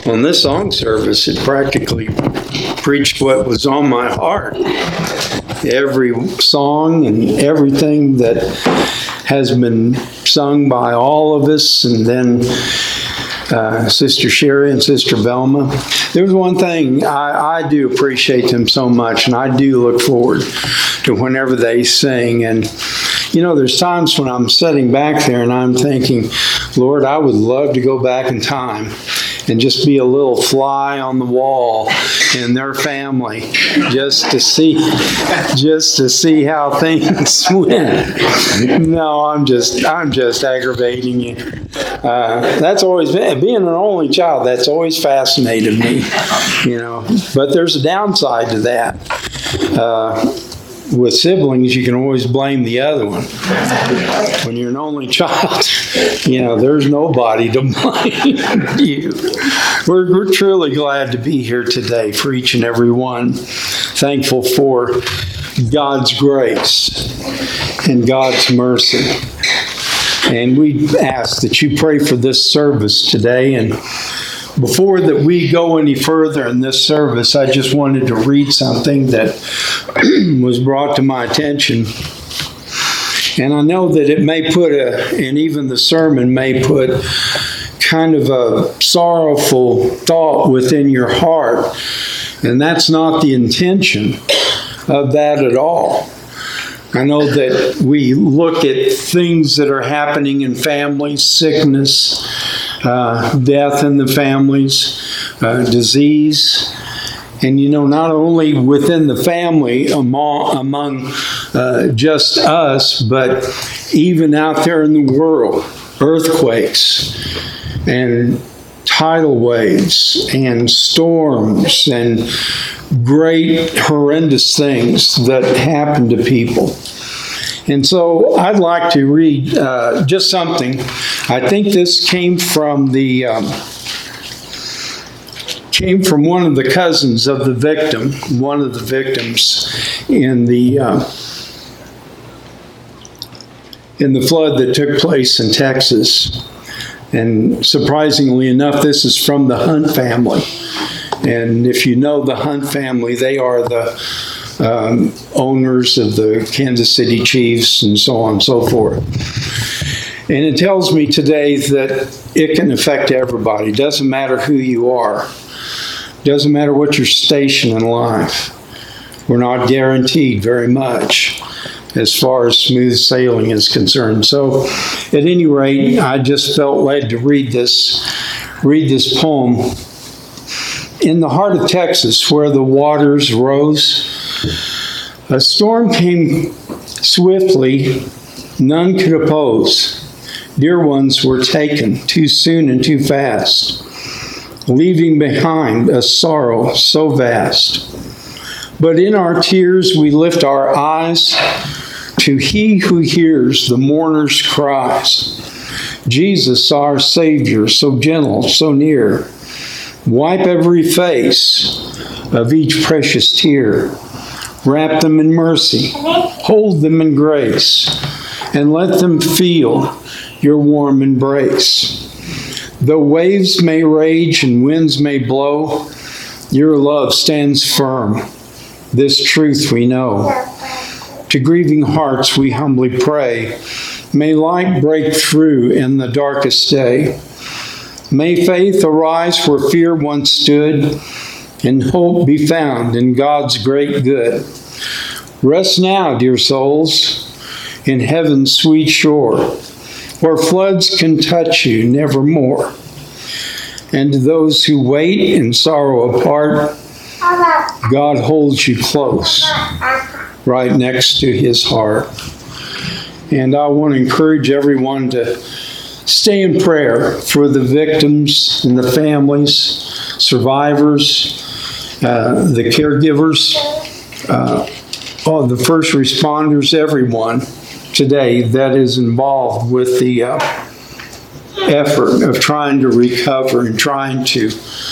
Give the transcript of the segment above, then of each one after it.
On this song service, it practically preached what was on my heart. Every song and everything that has been sung by all of us, and then Sister Sherry and Sister Velma. There's one thing, I do appreciate them so much, and I do look forward to whenever they sing. And, you know, there's times when I'm sitting back there and I'm thinking, Lord, I would love to go back in time and just be a little fly on the wall in their family, just to see how things went. No, I'm just aggravating you. That's always been, being an only child, that's always fascinated me, you know. But there's a downside to that. With siblings, you can always blame the other one. When you're an only child, you know, there's nobody to blame you. We're truly glad to be here today for each and every one. Thankful for God's grace and God's mercy. And we ask that you pray for this service today. And before that we go any further in this service, I just wanted to read something that was brought to my attention. And I know that it may put and even the sermon may put kind of a sorrowful thought within your heart. And that's not the intention of that at all. I know that we look at things that are happening in families, sickness, death in the families, disease. And, you know, not only within the family, among just us, but even out there in the world, earthquakes and tidal waves and storms and great horrendous things that happen to people. And so I'd like to read just something. I think this came from one of the cousins of the victim, one of the victims in the flood that took place in Texas. And surprisingly enough, this is from the Hunt family. And if you know the Hunt family, they are the owners of the Kansas City Chiefs and so on and so forth. And it tells me today that it can affect everybody. It doesn't matter who you are. It doesn't matter what your station in life. We're not guaranteed very much as far as smooth sailing is concerned. So at any rate, I just felt led to read this poem. In the heart of Texas, where the waters rose, a storm came swiftly, none could oppose. Dear ones were taken too soon and too fast, leaving behind a sorrow so vast. But in our tears we lift our eyes to He who hears the mourner's cries. Jesus, our Savior, so gentle, so near, wipe every face of each precious tear. Wrap them in mercy, hold them in grace, and let them feel your warm embrace. Though waves may rage and winds may blow, your love stands firm. This truth we know. To grieving hearts we humbly pray, may light break through in the darkest day. May faith arise where fear once stood, and hope be found in God's great good. Rest now, dear souls, in heaven's sweet shore, where floods can touch you nevermore. And to those who wait in sorrow apart, God holds you close, right next to His heart. And I want to encourage everyone to stay in prayer for the victims and the families, survivors, the caregivers, all the first responders, everyone today that is involved with the effort of trying to recover and trying to,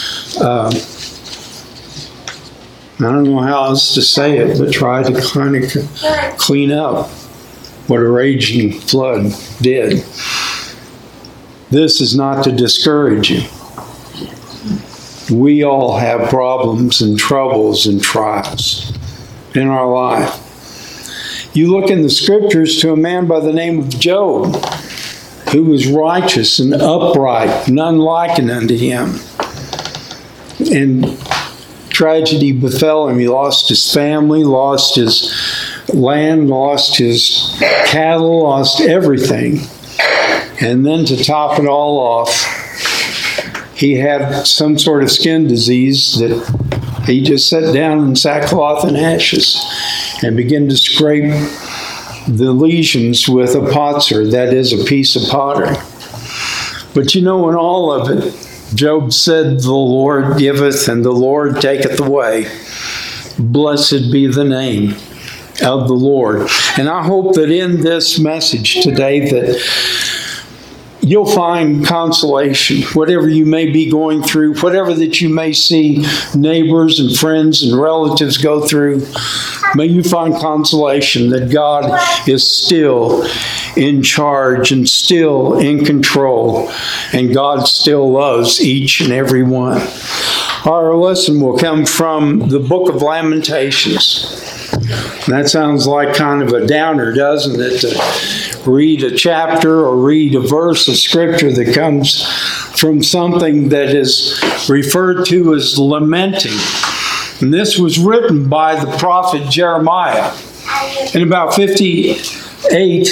I don't know how else to say it, but try to kind of clean up what a raging flood did. This is not to discourage you. We all have problems and troubles and trials in our life. You look in the scriptures to a man by the name of Job, who was righteous and upright, none likened unto him. And tragedy befell him. He lost his family, lost his land, lost his cattle, lost everything. And then to top it all off, he had some sort of skin disease that he just sat down in sackcloth and ashes and began to scrape the lesions with a potser, that is, a piece of pottery. But in all of it, Job said, the Lord giveth and the Lord taketh away. Blessed be the name of the Lord. And I hope that in this message today that you'll find consolation, whatever you may be going through, whatever that you may see neighbors and friends and relatives go through. May you find consolation that God is still in charge and still in control, and God still loves each and every one. Our lesson will come from the book of Lamentations. That sounds like kind of a downer, doesn't it? To read a chapter or read a verse of scripture that comes from something that is referred to as lamenting. And this was written by the prophet Jeremiah in about 588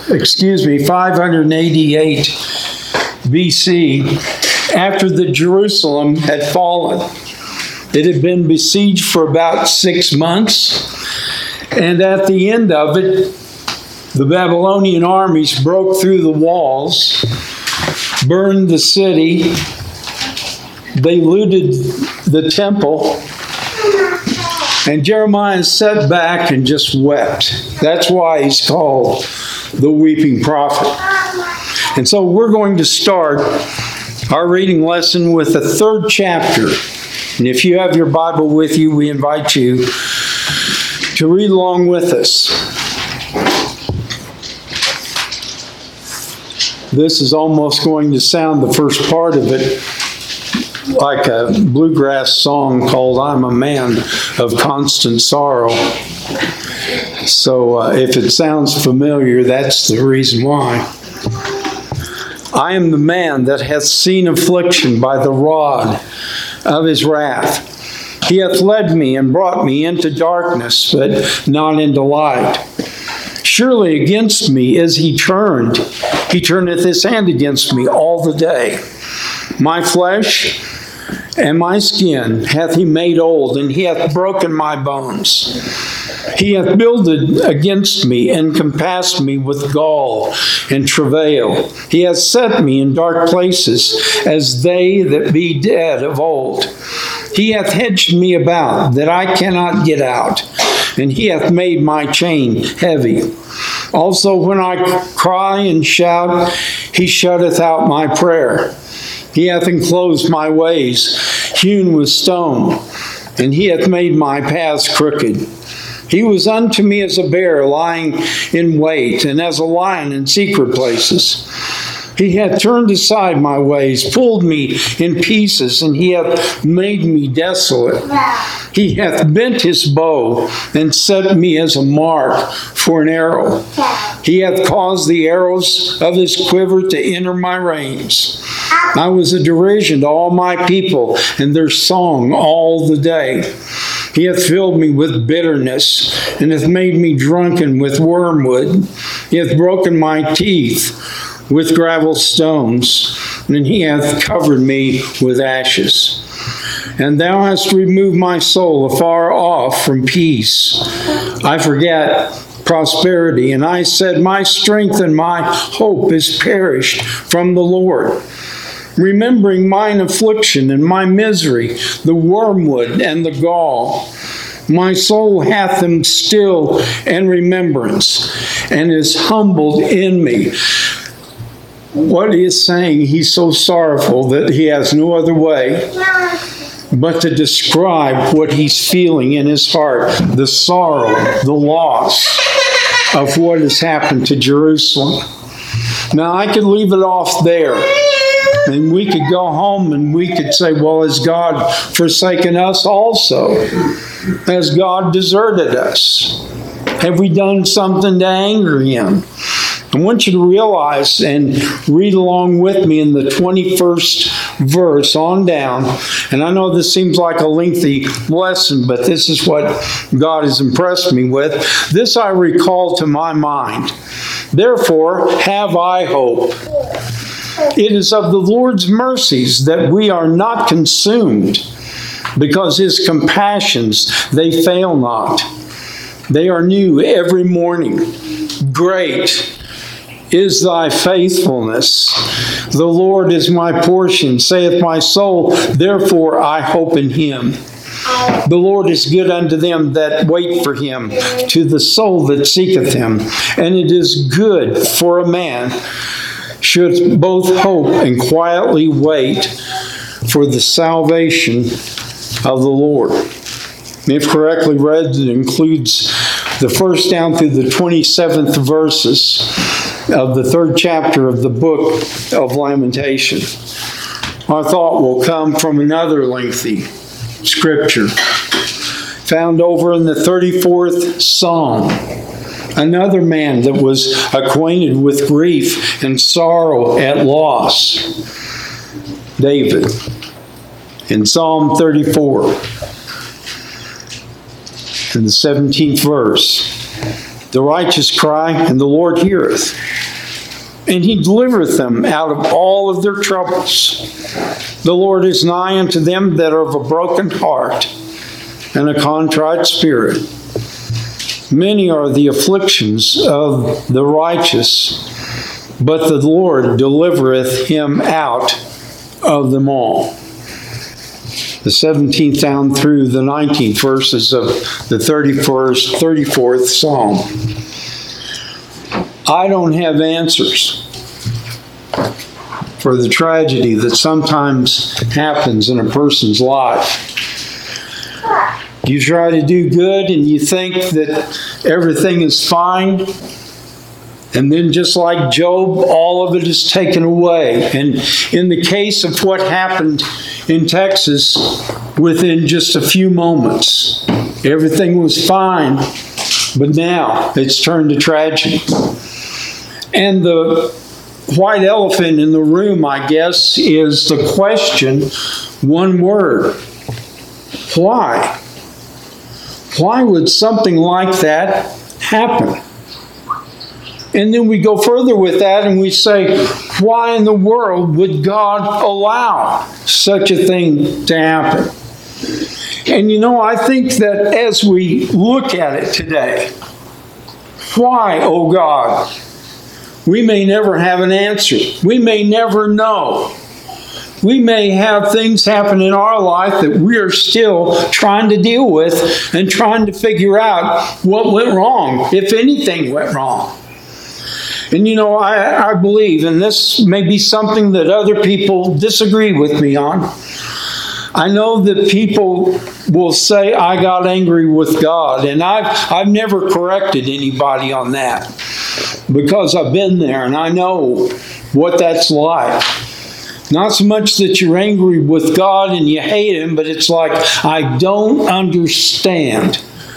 BC, after the Jerusalem had fallen. It had been besieged for about 6 months. And at the end of it, the Babylonian armies broke through the walls, burned the city, they looted the temple, and Jeremiah sat back and just wept. That's why he's called the weeping prophet. And so we're going to start our reading lesson with the 3rd chapter. And if you have your Bible with you, we invite you to read along with us. This is almost going to sound, the first part of it, like a bluegrass song called I'm a Man of Constant Sorrow. So if it sounds familiar, that's the reason why. I am the man that hath seen affliction by the rod of his wrath. He hath led me and brought me into darkness, but not into light. Surely against me is he turned. He turneth his hand against me all the day. My flesh and my skin hath he made old, and he hath broken my bones. He hath builded against me and compassed me with gall and travail. He hath set me in dark places as they that be dead of old. He hath hedged me about that I cannot get out, and he hath made my chain heavy. Also when I cry and shout, he shutteth out my prayer. He hath enclosed my ways, hewn with stone, and he hath made my paths crooked. He was unto me as a bear lying in wait, and as a lion in secret places. He hath turned aside my ways, pulled me in pieces, and he hath made me desolate. He hath bent his bow and set me as a mark for an arrow. He hath caused the arrows of his quiver to enter my reins. I was a derision to all my people, and their song all the day. He hath filled me with bitterness, and hath made me drunken with wormwood. He hath broken my teeth with gravel stones, and he hath covered me with ashes. And thou hast removed my soul afar off from peace. I forget prosperity, and I said, my strength and my hope is perished from the Lord. Remembering mine affliction and my misery, the wormwood and the gall. My soul hath them still in remembrance, and is humbled in me. What he is saying, he's so sorrowful that he has no other way but to describe what he's feeling in his heart, the sorrow, the loss of what has happened to Jerusalem. Now, I could leave it off there, And we could go home and we could say, well, has God forsaken us also? Has God deserted us? Have we done something to anger Him? I want you to realize and read along with me in the 21st verse on down. And I know this seems like a lengthy lesson, but this is what God has impressed me with. This I recall to my mind. Therefore, have I hope. It is of the Lord's mercies that we are not consumed, because His compassions, they fail not. They are new every morning. Great is thy faithfulness. The Lord is my portion, saith my soul, therefore I hope in Him. The Lord is good unto them that wait for Him, to the soul that seeketh Him. And it is good for a man should both hope and quietly wait for the salvation of the Lord. If correctly read, it includes the first down through the 27th verses of the 3rd chapter of the book of Lamentation. Our thought will come from another lengthy scripture found over in the 34th Psalm. Another man that was acquainted with grief and sorrow at loss. David, in Psalm 34, in the 17th verse. The righteous cry, and the Lord heareth, and He delivereth them out of all of their troubles. The Lord is nigh unto them that are of a broken heart and a contrite spirit. Many are the afflictions of the righteous, but the Lord delivereth him out of them all. The 17th down through the 19th verses of the 34th Psalm. I don't have answers for the tragedy that sometimes happens in a person's life. You try to do good and you think that everything is fine. And then just like Job, all of it is taken away. And in the case of what happened in Texas, within just a few moments, everything was fine. But now it's turned to tragedy. And the white elephant in the room, I guess, is the question, one word. Why? Why would something like that happen? And then we go further with that and we say, why in the world would God allow such a thing to happen? And you know, I think that as we look at it today, why, oh God? We may never have an answer. We may never know. We may have things happen in our life that we are still trying to deal with and trying to figure out what went wrong, if anything went wrong. And you know, I believe, and this may be something that other people disagree with me on, I know that people will say I got angry with God, and I've never corrected anybody on that because I've been there and I know what that's like. Not so much that you're angry with God and you hate Him, but it's like, I don't understand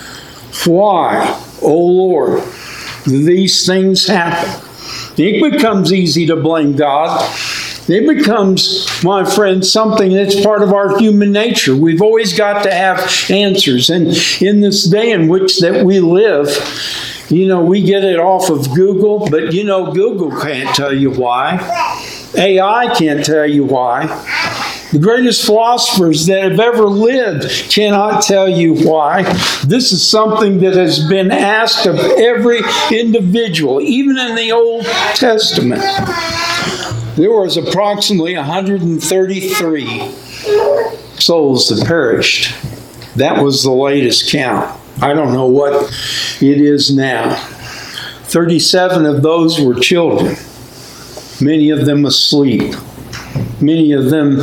why, oh Lord, these things happen. It becomes easy to blame God. It becomes, my friend, something that's part of our human nature. We've always got to have answers. And in this day in which that we live, you know, we get it off of Google, but you know, Google can't tell you why. AI can't tell you why. The greatest philosophers that have ever lived cannot tell you why. This is something that has been asked of every individual, even in the Old Testament. There was approximately 133 souls that perished. That was the latest count. I don't know what it is now. 37 of those were children, many of them asleep, many of them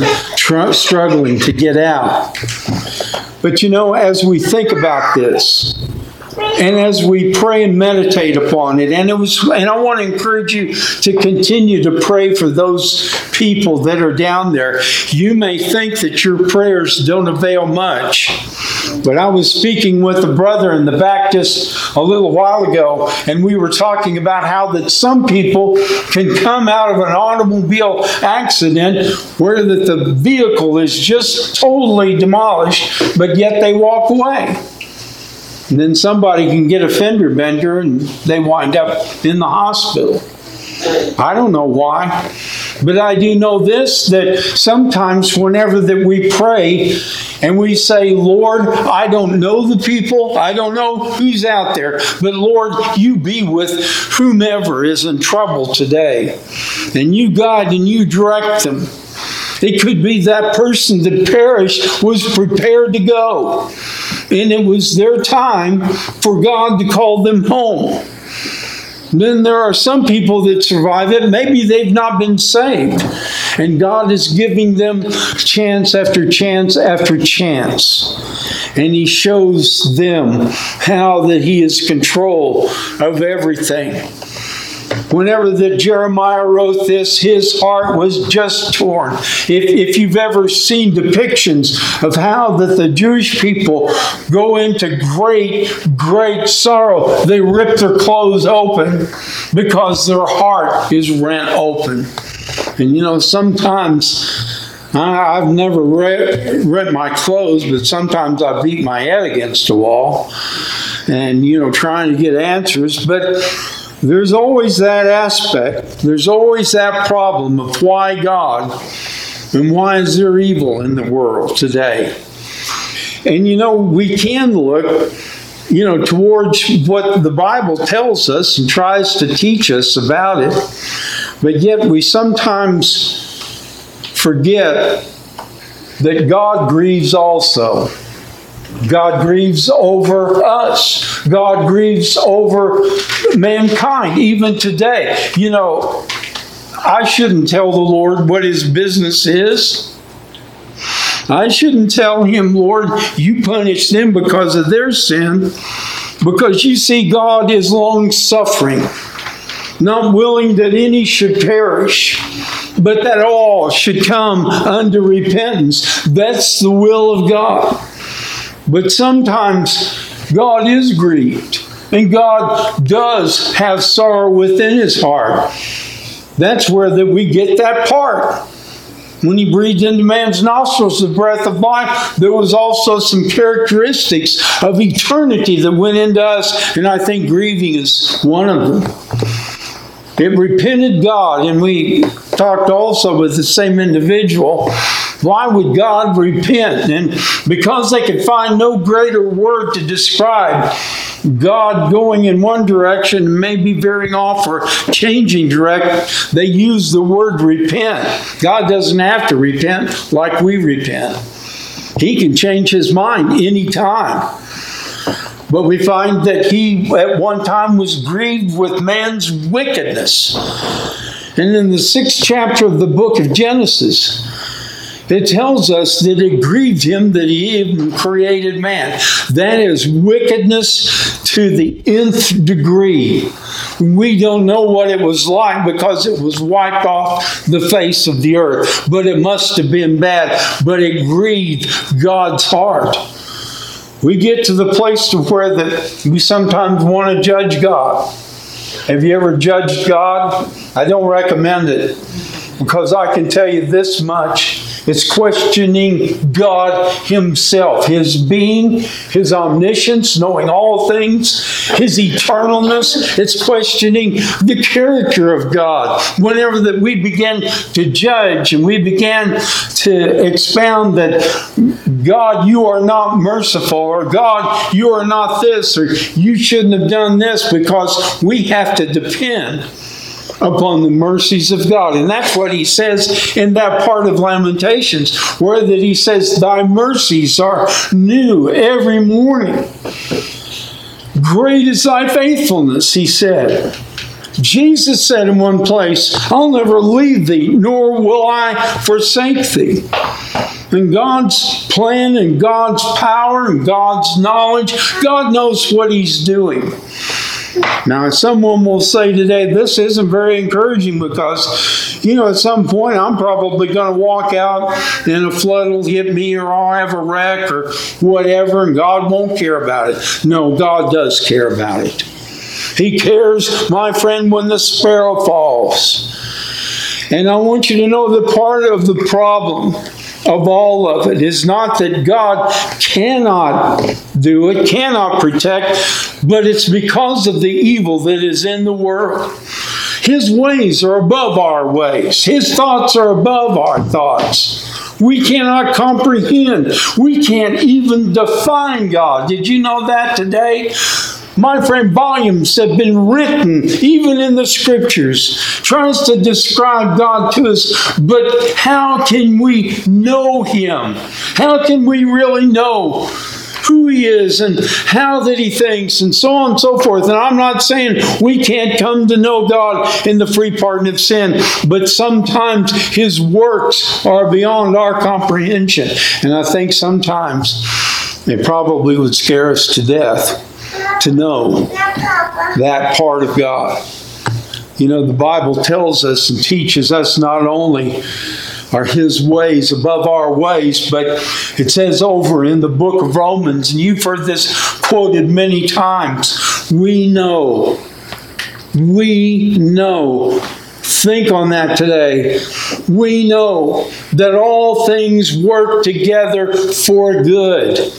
struggling to get out. But you know, as we think about this, And as we pray and meditate upon it, and I want to encourage you to continue to pray for those people that are down there. You may think that your prayers don't avail much, but I was speaking with a brother in the back just a little while ago, and we were talking about how that some people can come out of an automobile accident where that the vehicle is just totally demolished, but yet they walk away. And then somebody can get a fender bender and they wind up in the hospital. I don't know why, but I do know this, that sometimes whenever that we pray and we say, Lord, I don't know the people, I don't know who's out there, but Lord, you be with whomever is in trouble today. And you guide and you direct them. It could be that person that perished was prepared to go. And it was their time for God to call them home. Then there are some people that survive it. Maybe they've not been saved. And God is giving them chance after chance after chance. And He shows them how that He is in control of everything. Whenever that Jeremiah wrote this, his heart was just torn. If you've ever seen depictions of how that the Jewish people go into great, great sorrow, they rip their clothes open because their heart is rent open. And you know, sometimes I've never rent my clothes, but sometimes I beat my head against the wall and, you know, trying to get answers. But there's always that aspect. There's always that problem of why God and why is there evil in the world today. And you know, we can look, you know, towards what the Bible tells us and tries to teach us about it, but yet we sometimes forget that God grieves also. God grieves over us. God grieves over mankind, even today. You know, I shouldn't tell the Lord what His business is. I shouldn't tell Him, Lord, you punish them because of their sin. Because you see, God is long-suffering, not willing that any should perish, but that all should come unto repentance. That's the will of God. But sometimes God is grieved, and God does have sorrow within His heart. That's where that we get that part. When He breathed into man's nostrils the breath of life, there was also some characteristics of eternity that went into us, and I think grieving is one of them. It repented God, and we talked also with the same individual. Why would God repent? And because they could find no greater word to describe God going in one direction and maybe veering off or changing direct, they use the word repent. God doesn't have to repent like we repent. He can change His mind anytime. But we find that He at one time was grieved with man's wickedness. And in the 6th chapter of the book of Genesis, it tells us that it grieved Him that He even created man. That is wickedness to the nth degree. We don't know what it was like because it was wiped off the face of the earth. But it must have been bad. But it grieved God's heart. We get to the place to where that we sometimes want to judge God. Have you ever judged God? I don't recommend it, because I can tell you this much. It's questioning God Himself, His being, His omniscience, knowing all things, His eternalness. It's questioning the character of God. Whenever that we begin to judge and we begin to expound that, God, you are not merciful, or God, you are not this, or you shouldn't have done this, because we have to depend upon the mercies of God. And that's what He says in that part of Lamentations, where that He says, thy mercies are new every morning. Great is thy faithfulness, He said. Jesus said in one place, I'll never leave thee, nor will I forsake thee. and God's plan and God's power and God's knowledge. God knows what He's doing. Now, someone will say today, this isn't very encouraging because, at some point I'm probably going to walk out and a flood will hit me or I'll have a wreck or whatever and God won't care about it. No, God does care about it. He cares, my friend, when the sparrow falls. And I want you to know that part of the problem of all of it is not that God cannot do it, cannot protect, but it's because of the evil that is in the world. His ways are above our ways. His thoughts are above our thoughts. We cannot comprehend. We can't even define God. Did you know that today? My friend, volumes have been written, even in the Scriptures, tries to describe God to us, but how can we know Him? How can we really know who He is and how that He thinks and so on and so forth? And I'm not saying we can't come to know God in the free pardon of sin, but sometimes His works are beyond our comprehension. And I think sometimes they probably would scare us to death to know that part of God. The Bible tells us and teaches us not only are His ways above our ways, but it says over in the book of Romans, and you've heard this quoted many times, we know. Think on that today. We know that all things work together for good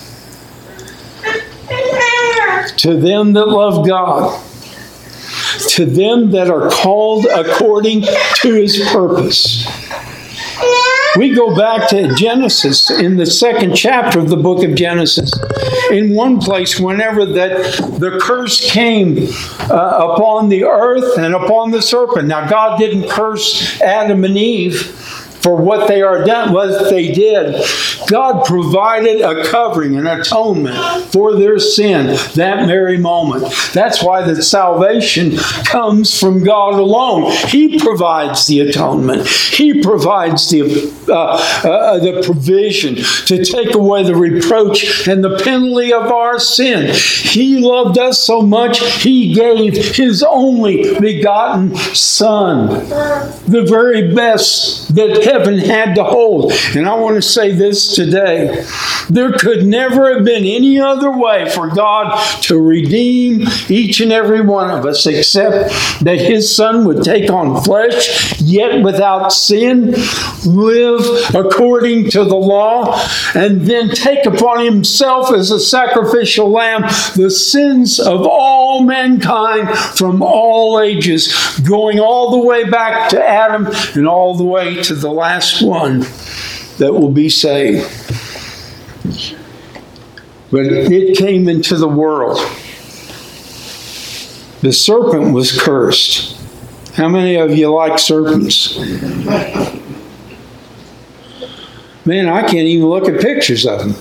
to them that love God, to them that are called according to His purpose. We go back to Genesis, in the 2nd chapter of the book of Genesis. In one place, whenever the curse came upon the earth and upon the serpent. Now, God didn't curse Adam and Eve for what they did. God provided a covering, an atonement for their sin that very moment. That's why the salvation comes from God alone. He provides the atonement. He provides the provision to take away the reproach and the penalty of our sin. He loved us so much, He gave His only begotten Son, the very best that heaven had to hold. And I want to say this today. There could never have been any other way for God to redeem each and every one of us except that His Son would take on flesh, yet without sin, live according to the law, and then take upon Himself as a sacrificial lamb the sins of all mankind from all ages, going all the way back to Adam and all the way to the last one that will be saved. But it came into the world. The serpent was cursed. How many of you like serpents? Man, I can't even look at pictures of them.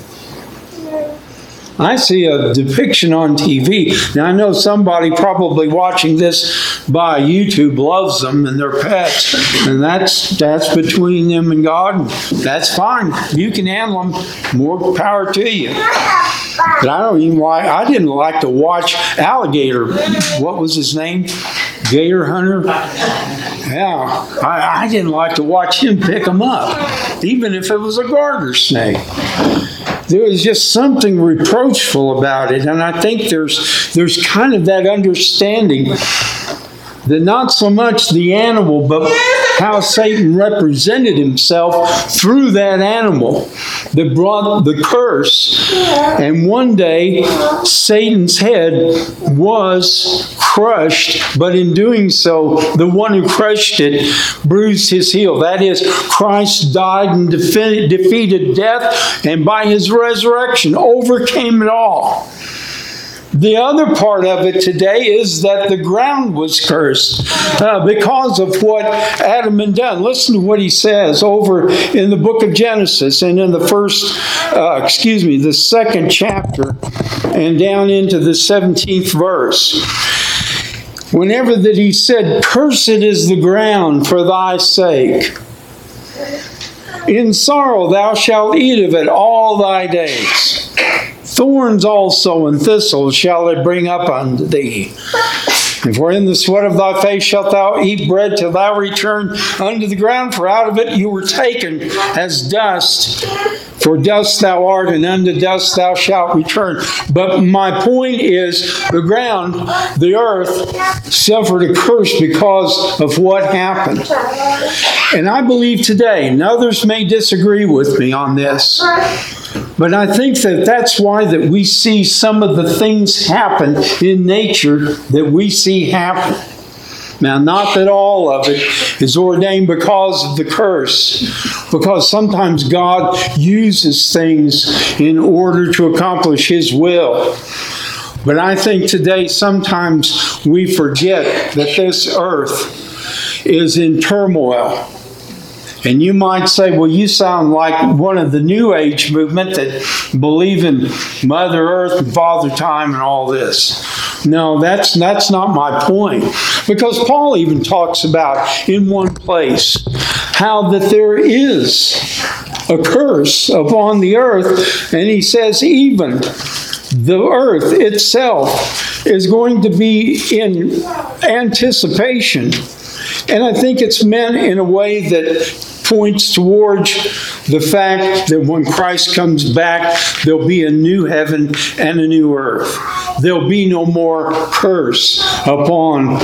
I see a depiction on TV. Now, I know somebody probably watching this by YouTube loves them and their pets, and that's between them and God. That's fine. You can handle them. More power to you. But I didn't like to watch alligator. What was his name? Gator Hunter? Yeah, I didn't like to watch him pick them up, even if it was a garter snake. There was just something reproachful about it, and I think there's kind of that understanding that not so much the animal, but how Satan represented himself through that animal that brought the curse. And one day, Satan's head was crushed, but in doing so, the one who crushed it bruised his heel. That is, Christ died and defeated death, and by His resurrection overcame it all. The other part of it today is that the ground was cursed because of what Adam had done. Listen to what he says over in the book of Genesis and in the the 2nd chapter and down into the 17th verse. Whenever that he said, "Cursed is the ground for thy sake." In sorrow thou shalt eat of it all thy days. Thorns also and thistles shall it bring up unto thee. And for in the sweat of thy face shalt thou eat bread till thou return unto the ground, for out of it you were taken as dust. For dust thou art, and unto dust thou shalt return. But my point is, the ground, the earth, suffered a curse because of what happened. And I believe today, and others may disagree with me on this, but I think that that's why that we see some of the things happen in nature that we see happen. Now, not that all of it is ordained because of the curse, because sometimes God uses things in order to accomplish His will. But I think today sometimes we forget that this earth is in turmoil. And you might say, well, you sound like one of the New Age movement that believe in Mother Earth and Father Time and all this. No, that's not my point. Because Paul even talks about in one place how that there is a curse upon the earth. And he says even the earth itself is going to be in anticipation. And I think it's meant in a way that points towards the fact that when Christ comes back, there'll be a new heaven and a new earth. There'll be no more curse upon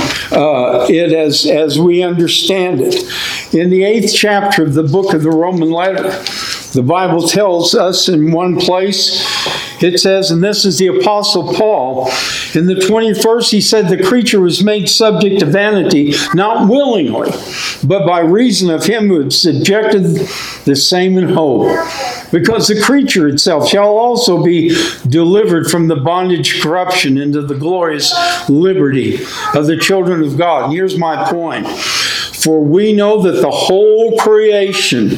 it as we understand it. In the 8th chapter of the book of the Roman letter, the Bible tells us in one place, it says, and this is the Apostle Paul, in the 20th verse, he said, the creature was made subject to vanity, not willingly, but by reason of him who had subjected the same in hope. Because the creature itself shall also be delivered from the bondage of corruption into the glorious liberty of the children of God. And here's my point. For we know that the whole creation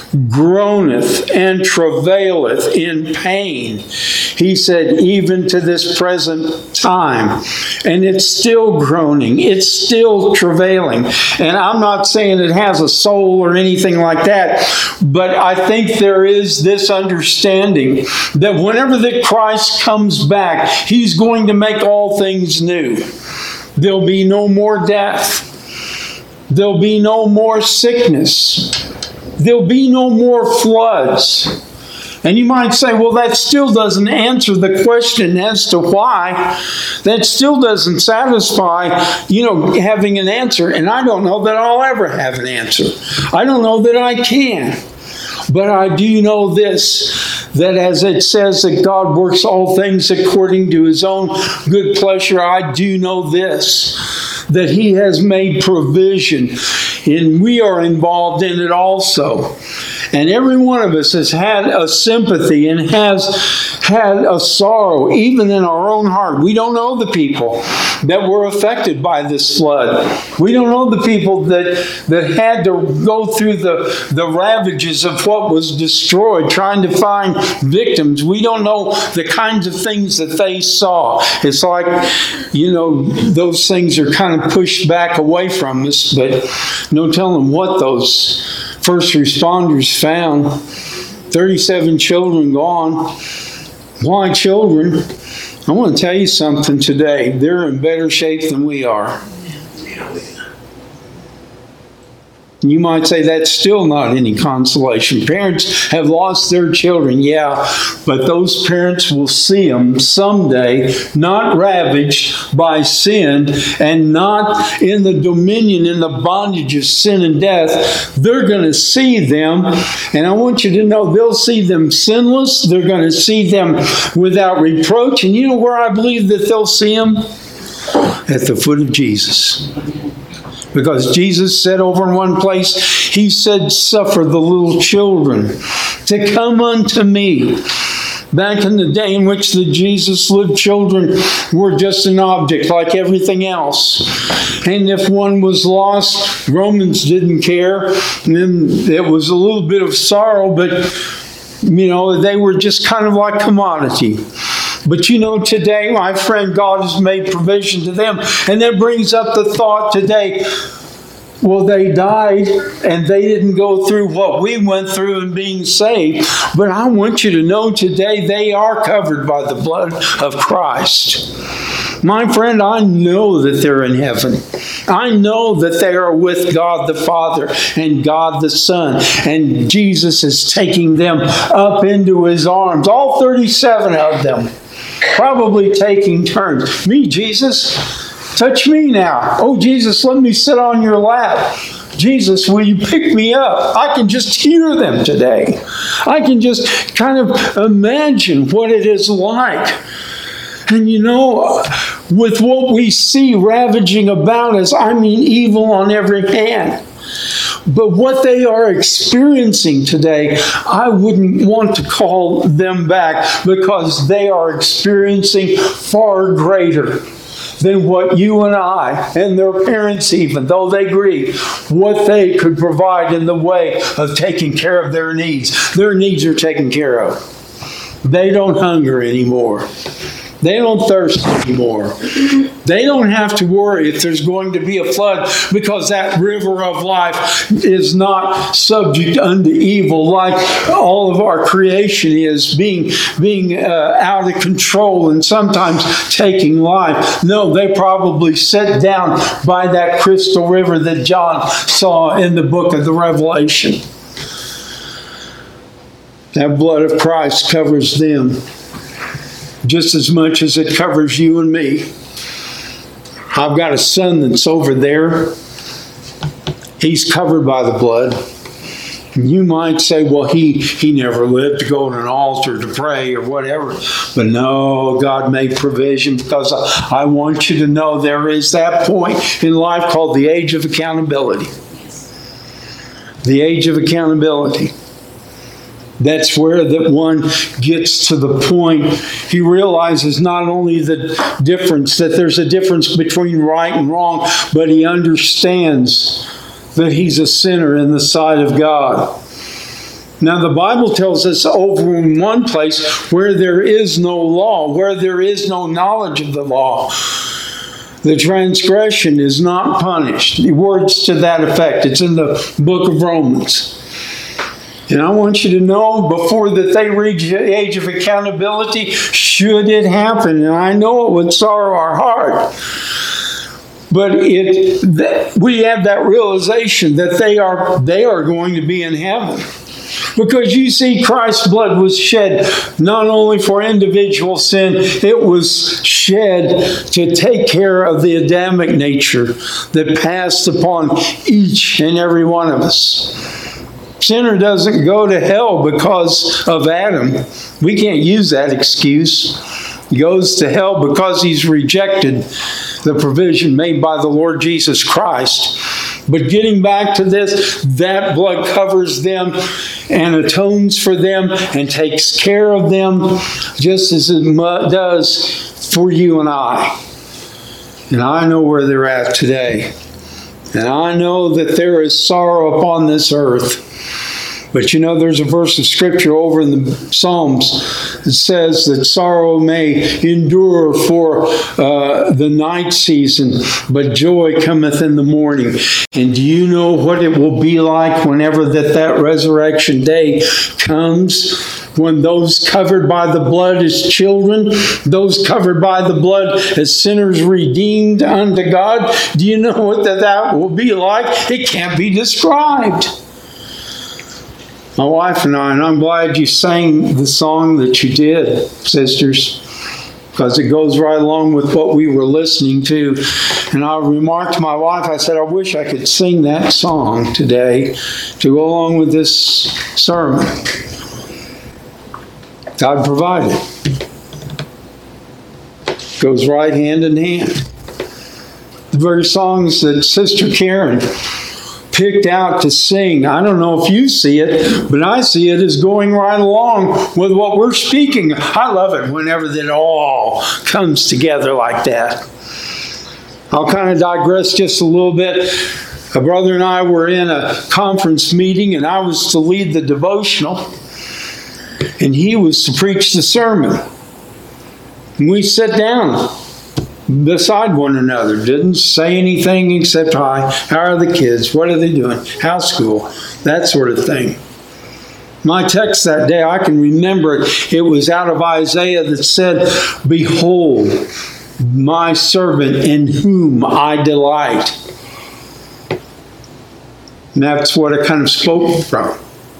groaneth and travaileth in pain. He said, even to this present time. And it's still groaning. It's still travailing. And I'm not saying it has a soul or anything like that, but I think there is this understanding that whenever that Christ comes back, He's going to make all things new. There'll be no more death. There'll be no more sickness. There'll be no more floods. And you might say, well, that still doesn't answer the question as to why. That still doesn't satisfy, having an answer. And I don't know that I'll ever have an answer. I don't know that I can. But I do know this, that as it says that God works all things according to His own good pleasure, I do know this, that He has made provision, and we are involved in it also. And every one of us has had a sympathy and has had a sorrow, even in our own heart. We don't know the people that were affected by this flood. We don't know the people that had to go through the ravages of what was destroyed, trying to find victims. We don't know the kinds of things that they saw. It's like, those things are kind of pushed back away from us, but no telling what those first responders found. 37 children gone. Why children? I want to tell you something today. They're in better shape than we are. You might say that's still not any consolation. Parents have lost their children, yeah, but those parents will see them someday not ravaged by sin and not in the dominion, in the bondage of sin and death. They're going to see them, and I want you to know they'll see them sinless. They're going to see them without reproach. And you know where I believe that they'll see them? At the foot of Jesus. Because Jesus said over in one place, He said, suffer the little children to come unto me. Back in the day in which the Jesus lived, children were just an object like everything else. And if one was lost, Romans didn't care. And then it was a little bit of sorrow, but they were just kind of like commodity. But today, my friend, God has made provision to them. And that brings up the thought today, Well, they died and they didn't go through what we went through in being saved. But I want you to know today they are covered by the blood of Christ. My friend, I know that they're in heaven. I know that they are with God the Father and God the Son. And Jesus is taking them up into his arms. All 37 of them. Probably taking turns. Me, Jesus, touch me now. Oh, Jesus, let me sit on your lap. Jesus, will you pick me up? I can just hear them today. I can just kind of imagine what it is like. And you know, with what we see ravaging about us, I mean evil on every hand. But what they are experiencing today, I wouldn't want to call them back because they are experiencing far greater than what you and I and their parents even, though they grieve, what they could provide in the way of taking care of their needs. Their needs are taken care of. They don't hunger anymore. They don't thirst anymore. They don't have to worry if there's going to be a flood because that river of life is not subject unto evil like all of our creation is, being out of control and sometimes taking life. No, they probably sit down by that crystal river that John saw in the book of the Revelation. That blood of Christ covers them just as much as it covers you and me. I've got a son that's over there. He's covered by the blood. And you might say, well, he never lived to go to an altar to pray or whatever. But no, God made provision because I want you to know there is that point in life called the age of accountability. The age of accountability. That's where that one gets to the point. He realizes not only the difference, that there's a difference between right and wrong, but he understands that he's a sinner in the sight of God. Now, the Bible tells us over in one place where there is no law, where there is no knowledge of the law, the transgression is not punished. The words to that effect. It's in the book of Romans. And I want you to know before that they reach the age of accountability, should it happen, and I know it would sorrow our heart, but we have that realization that they are going to be in heaven. Because you see, Christ's blood was shed not only for individual sin, it was shed to take care of the Adamic nature that passed upon each and every one of us. Sinner doesn't go to hell because of Adam. We can't use that excuse. He goes to hell because he's rejected the provision made by the Lord Jesus Christ. But getting back to this, that blood covers them and atones for them and takes care of them just as it does for you and I. And I know where they're at today. And I know that there is sorrow upon this earth. But you know, there's a verse of Scripture over in the Psalms that says that sorrow may endure for the night season, but joy cometh in the morning. And do you know what it will be like whenever that resurrection day comes? When those covered by the blood as children, those covered by the blood as sinners redeemed unto God, do you know what that will be like? It can't be described. My wife and I'm glad you sang the song that you did, sisters, because it goes right along with what we were listening to. And I remarked to my wife, I said, I wish I could sing that song today to go along with this sermon. God provided. Goes right hand in hand. The very songs that Sister Karen picked out to sing, I don't know if you see it, but I see it as going right along with what we're speaking. I love it whenever that all comes together like that. I'll kind of digress just a little bit. A brother and I were in a conference meeting, and I was to lead the devotional, and he was to preach the sermon. And we sat down. beside one another. Didn't say anything except, hi, how are the kids? What are they doing? How's school? That sort of thing. My text that day, I can remember it. It was out of Isaiah that said, behold, my servant in whom I delight. And that's what I kind of spoke from.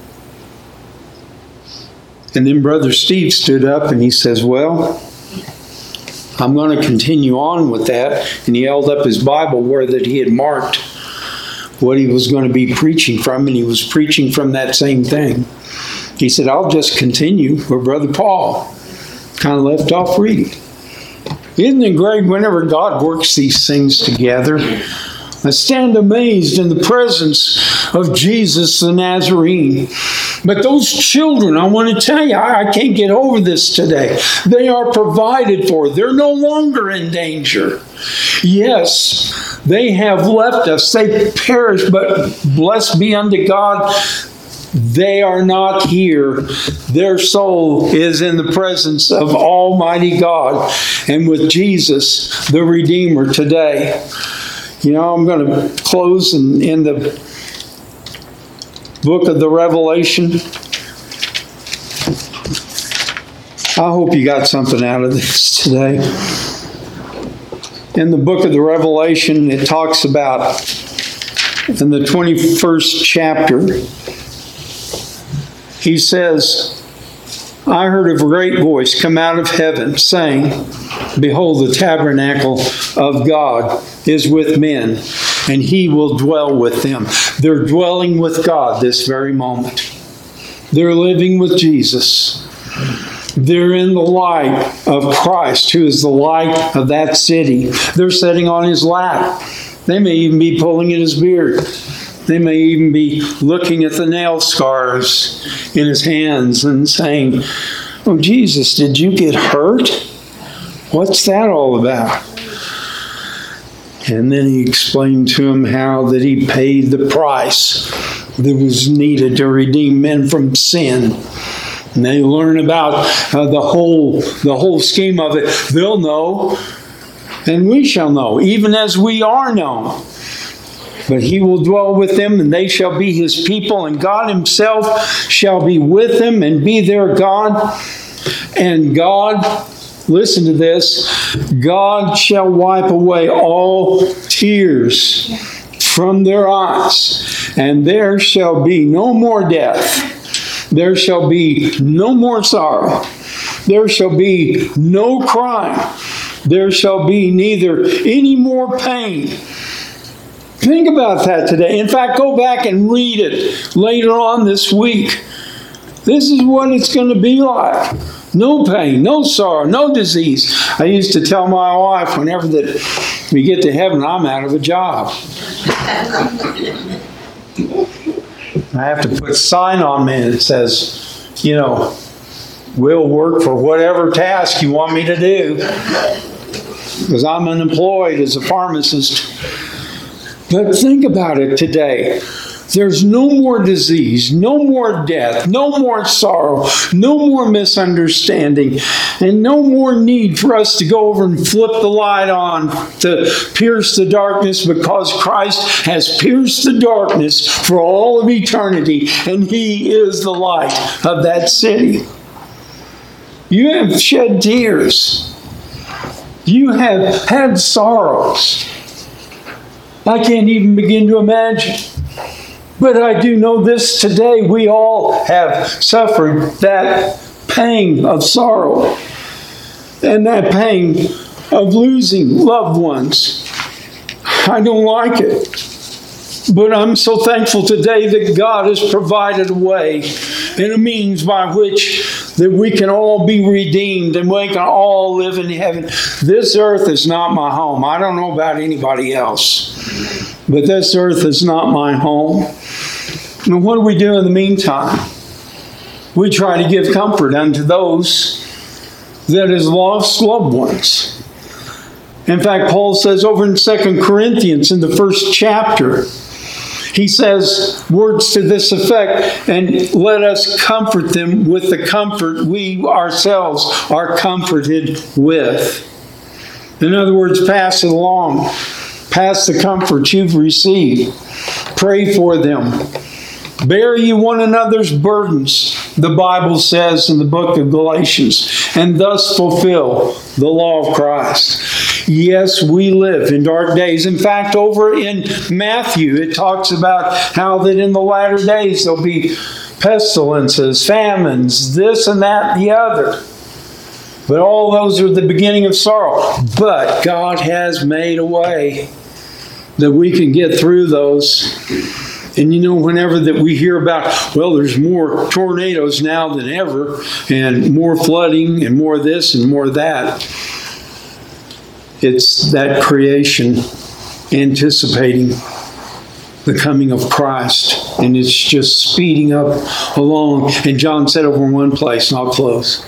And then Brother Steve stood up and he says, well, I'm going to continue on with that. And he held up his Bible where that he had marked what he was going to be preaching from, and he was preaching from that same thing. He said, I'll just continue where Brother Paul kind of left off reading. Isn't it great whenever God works these things together? I stand amazed in the presence of Jesus the Nazarene. But those children, I want to tell you, I can't get over this today. They are provided for. They're no longer in danger. Yes, they have left us. They perish, but blessed be unto God, they are not here. Their soul is in the presence of Almighty God and with Jesus, the Redeemer, today. You know, I'm going to close in the book of the Revelation. I hope you got something out of this today. In the book of the Revelation, it talks about, in the 21st chapter, he says, I heard a great voice come out of heaven saying, behold, the tabernacle of God is with men, and he will dwell with them. They're dwelling with God this very moment. They're living with Jesus. They're in the light of Christ, who is the light of that city. They're sitting on his lap. They may even be pulling at his beard. They may even be looking at the nail scars in his hands and saying, oh, Jesus, did you get hurt? What's that all about? And then he explained to him how that he paid the price that was needed to redeem men from sin. And they learn about the whole scheme of it. They'll know, and we shall know, even as we are known. But he will dwell with them, and they shall be his people, and God himself shall be with them and be their God. And God, listen to this, God shall wipe away all tears from their eyes, and there shall be no more death. There shall be no more sorrow. There shall be no crying. There shall be neither any more pain. Think about that today. In fact, go back and read it later on this week. This is what it's going to be like. No pain, no sorrow, no disease. I used to tell my wife whenever that we get to heaven, I'm out of a job. I have to put a sign on me that says, you know, we'll work for whatever task you want me to do. Because I'm unemployed as a pharmacist. But think about it today. There's no more disease, no more death, no more sorrow, no more misunderstanding, and no more need for us to go over and flip the light on to pierce the darkness, because Christ has pierced the darkness for all of eternity, and he is the light of that city. You have shed tears. You have had sorrows. I can't even begin to imagine. But I do know this today, we all have suffered that pang of sorrow and that pang of losing loved ones. I don't like it. But I'm so thankful today that God has provided a way and a means by which that we can all be redeemed and we can all live in heaven. This earth is not my home. I don't know about anybody else, but this earth is not my home. And what do we do in the meantime? We try to give comfort unto those that has lost loved ones. In fact, Paul says over in 2 Corinthians in the 1st chapter, he says words to this effect, and let us comfort them with the comfort we ourselves are comforted with. In other words, pass it along. Pass the comfort you've received. Pray for them. Bear ye one another's burdens, the Bible says in the book of Galatians, and thus fulfill the law of Christ. Yes, we live in dark days. In fact, over in Matthew, it talks about how that in the latter days there'll be pestilences, famines, this and that and the other. But all those are the beginning of sorrow. But God has made a way that we can get through those. And you know, whenever that we hear about, well, there's more tornadoes now than ever, and more flooding, and more this and more that, it's that creation anticipating the coming of Christ. And it's just speeding up along. And John said over in one place, and I'll close,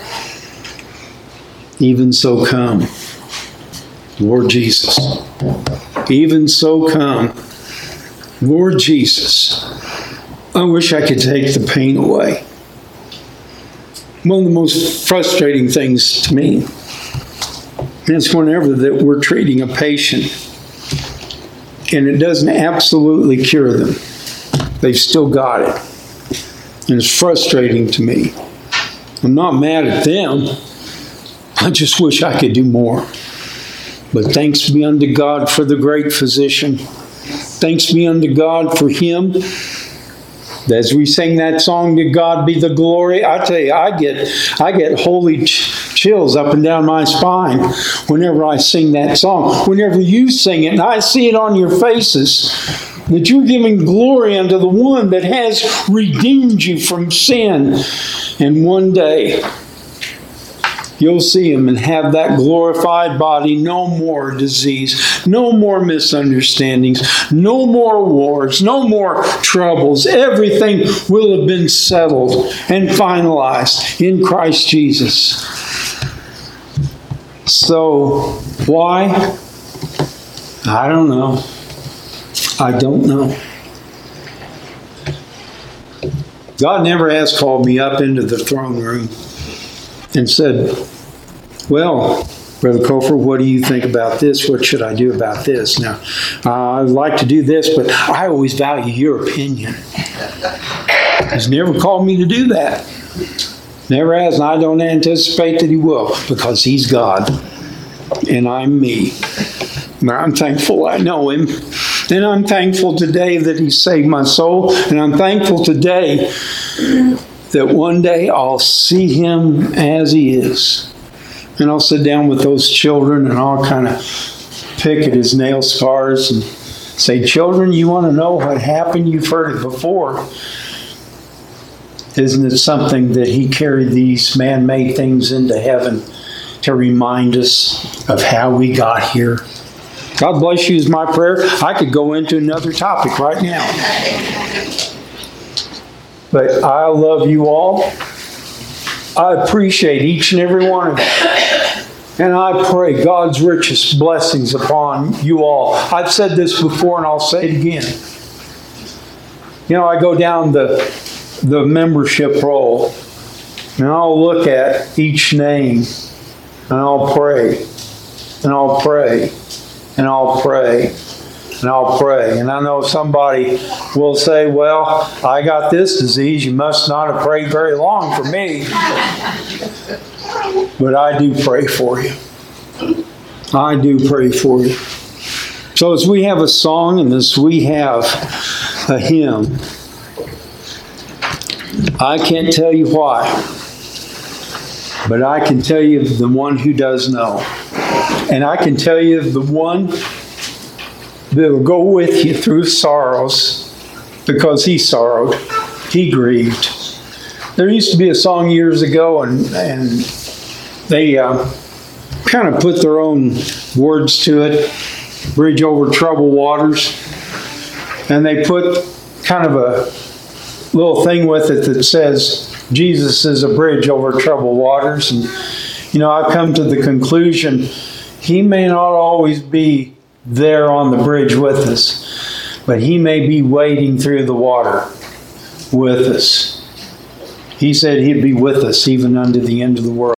even so come, Lord Jesus. Even so come, Lord Jesus. I wish I could take the pain away. One of the most frustrating things to me is whenever that we're treating a patient and it doesn't absolutely cure them. They've still got it. And it's frustrating to me. I'm not mad at them. I just wish I could do more. But thanks be unto God for the great physician. Thanks be unto God for Him. As we sing that song, to God be the glory, I tell you, I get holy chills up and down my spine whenever I sing that song. Whenever you sing it, and I see it on your faces, that you're giving glory unto the one that has redeemed you from sin. And one day, you'll see Him and have that glorified body. No more disease, no more misunderstandings, no more wars, no more troubles. Everything will have been settled and finalized in Christ Jesus. So, why? I don't know. I don't know. God never has called me up into the throne room and said, well, Brother Cofer, what do you think about this? What should I do about this? Now, I'd like to do this, but I always value your opinion. He's never called me to do that. Never has, and I don't anticipate that He will, because He's God, and I'm me. Now, I'm thankful I know Him, and I'm thankful today that He saved my soul, and I'm thankful today that one day I'll see Him as He is. And I'll sit down with those children and I'll kind of pick at his nail scars and say, children, you want to know what happened? You've heard it before. Isn't it something that He carried these man-made things into heaven to remind us of how we got here? God bless you is my prayer. I could go into another topic right now. But I love you all. I appreciate each and every one of you. And I pray God's richest blessings upon you all. I've said this before and I'll say it again. You know, I go down the membership roll and I'll look at each name and I'll pray and I'll pray and I'll pray. And I'll pray. And I know somebody will say, well, I got this disease. You must not have prayed very long for me. But I do pray for you. I do pray for you. So as we have a song and as we have a hymn, I can't tell you why. But I can tell you the one who does know. And I can tell you the one that will go with you through sorrows, because He sorrowed, He grieved. There used to be a song years ago, and they kind of put their own words to it, Bridge Over Troubled Waters, and they put kind of a little thing with it that says, Jesus is a bridge over troubled waters. And, you know, I've come to the conclusion, He may not always be there on the bridge with us, but He may be wading through the water with us. He said He'd be with us even unto the end of the world.